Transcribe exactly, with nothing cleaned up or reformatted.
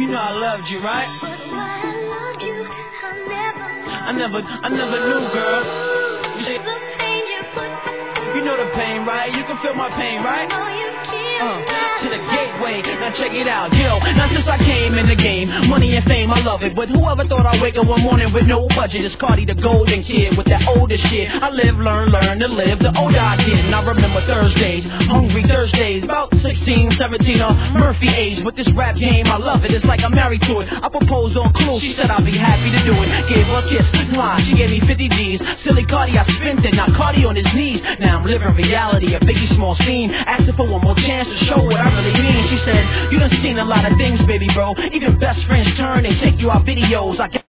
You know I loved you, right? But why I loved you, I never I never, I never knew, girl. You say, the pain you put through. you know the pain, right? You can feel my pain, right? Oh, you can't Uh, to the gateway, now check it out, yo. Now since I came in the game, money and fame, I love it. But whoever thought I'd wake up one morning with no budget? It's Cardi, the golden kid, with that older shit. I live, learn, learn to live. The older I get, and I remember Thursdays, hungry Thursdays, about sixteen, seventeen, uh, Murphy age. With this rap game, I love it. It's like I'm married to it. I proposed on Clue, she said I'd be happy to do it. Gave her a kiss, mwah, she gave me fifty G's. Silly Cardi, I spent it. Now Cardi on his knees. Now I'm living reality, a Biggie Small scene. Asking for one more chance to show what I really mean. She said, you done seen a lot of things, baby bro. Even best friends turn and take you out videos. I